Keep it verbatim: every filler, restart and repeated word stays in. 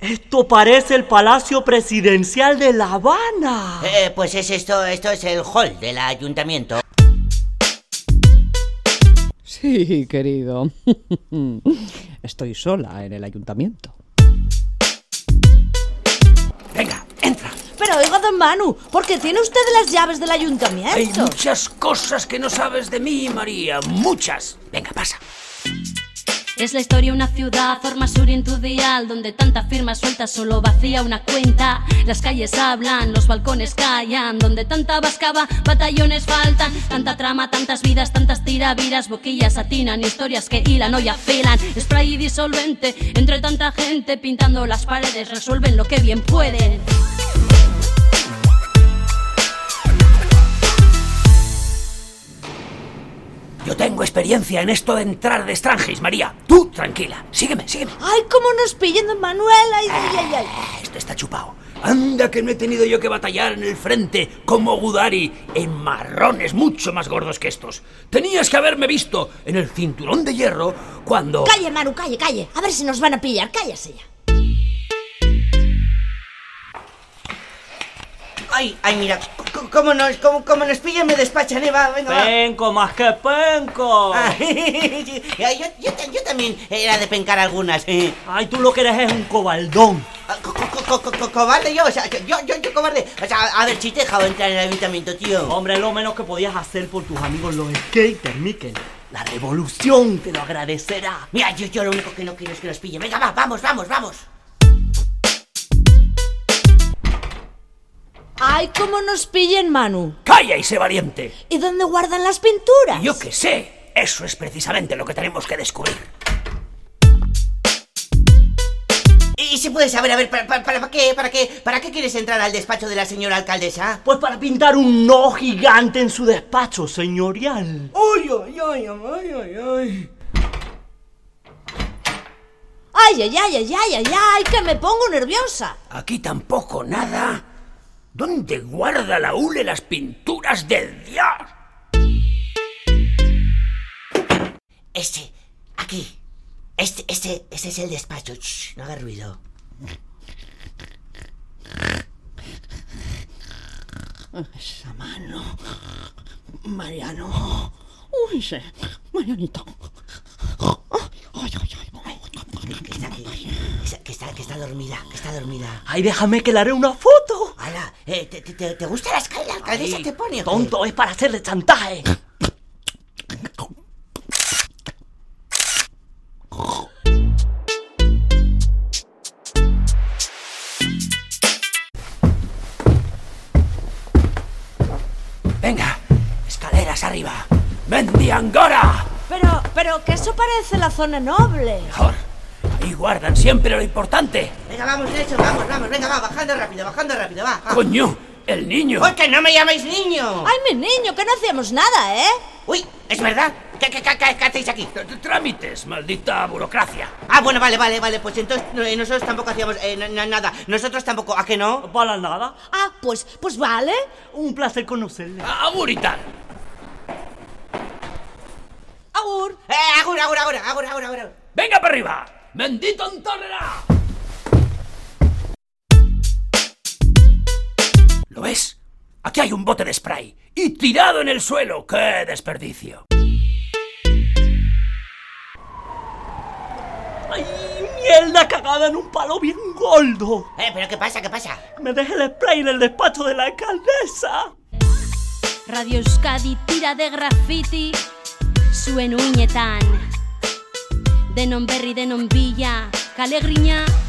Esto parece el Palacio Presidencial de La Habana. Eh, pues es esto, esto es el hall del ayuntamiento. Sí, querido. Estoy sola en el ayuntamiento. Venga, entra. Pero oiga, don Manu, ¿por qué tiene usted las llaves del ayuntamiento? Hay muchas cosas que no sabes de mí, María. Muchas. Venga, pasa. Es la historia de una ciudad, forma sur en tu dial, donde tanta firma suelta solo vacía una cuenta. Las calles hablan, los balcones callan, donde tanta vascava, batallones faltan. Tanta trama, tantas vidas, tantas tiraviras, boquillas atinan, historias que hilan o ya afilan. Spray disolvente, entre tanta gente, pintando las paredes, resuelven lo que bien pueden. Yo tengo experiencia en esto de entrar de extranjis, María. Tú, tranquila. Sígueme, sígueme. Ay, cómo nos pillen, don Manuel. Ay, ay, ay, ay. Este está chupado. Anda que no he tenido yo que batallar en el frente como Gudari en marrones mucho más gordos que estos. Tenías que haberme visto en el cinturón de hierro cuando... Calle, Manu, calle, calle. A ver si nos van a pillar. Cállese ya. Ay, ay, mira, c- cómo nos, cómo, cómo nos pillan, me despachan, ¿eh? Va, venga, va. Penco, más que penco. Ay, yo, yo, yo también era de pencar algunas. eh. Ay, tú lo que eres es un cobaldón. Ah, co- co- co- co- co- cobarde yo, o sea, yo, yo, yo cobarde. O sea, a ver, si te he dejado entrar en el ayuntamiento, tío. Hombre, lo menos que podías hacer por tus amigos los skaters, Miquel. La revolución te lo agradecerá. Mira, yo, yo lo único que no quiero es que nos pillen. Venga, va, vamos, vamos, vamos. Ay, cómo nos pillen, Manu. ¡Calla y sé valiente! ¿Y dónde guardan las pinturas? Yo qué sé. Eso es precisamente lo que tenemos que descubrir. Y si puedes saber, a ver, ¿para, para, para qué, para qué, para qué quieres entrar al despacho de la señora alcaldesa? Pues para pintar un no gigante en su despacho señorial. ¡Ay, ay, ay, ay, ay, ay! Ay, ay, ay, ay, ay, ay, ay, que me pongo nerviosa. Aquí tampoco nada. ¿Dónde guarda la hule las pinturas del Dios? Este, aquí. Este, este, este es el despacho. Shh, no haga ruido. Esa mano. Mariano. Uy, sí. Marianito. Ay, ay, ay. Que está aquí. Está- Que está, que está dormida, que está dormida. Ay, déjame que le haré una foto. Hala, eh, ¿te, te, te gusta la escala? La alcaldesa Ay, te pone. ¿o qué? Tonto, es para hacerle chantaje. Venga, escaleras arriba. ¡Mendiangora! Pero, pero, que eso parece la zona noble. Mejor. Ahí guardan siempre lo importante. Venga, vamos, derecho, vamos, vamos, venga, va, bajando rápido, bajando rápido, va. va. ¡Coño! ¡El niño! ¡Uy, que no me llaméis niño! Ay, mi niño, que no hacíamos nada, ¿eh? Uy, ¿es verdad? ¿Qué, qué, qué, qué hacéis aquí? T- t- Trámites, maldita burocracia. Ah, bueno, vale, vale, vale, pues entonces eh, nosotros tampoco hacíamos eh, na- na- nada. Nosotros tampoco, ¿a que no? Para nada. Ah, pues, pues vale. Un placer conocerle. Agur y tal. Agur. Eh, agur, agur, agur, agur, agur, agur. ¡Venga para arriba! ¡Bendito Antólera! ¿Lo ves? Aquí hay un bote de spray y tirado en el suelo. ¡Qué desperdicio! Ay, mierda cagada en un palo bien gordo. Eh, pero ¿qué pasa, qué pasa? Me dejé el spray en el despacho de la alcaldesa. Radio Euskadi tira de graffiti zuen uinetan. Denon berri, denon bila, kale grina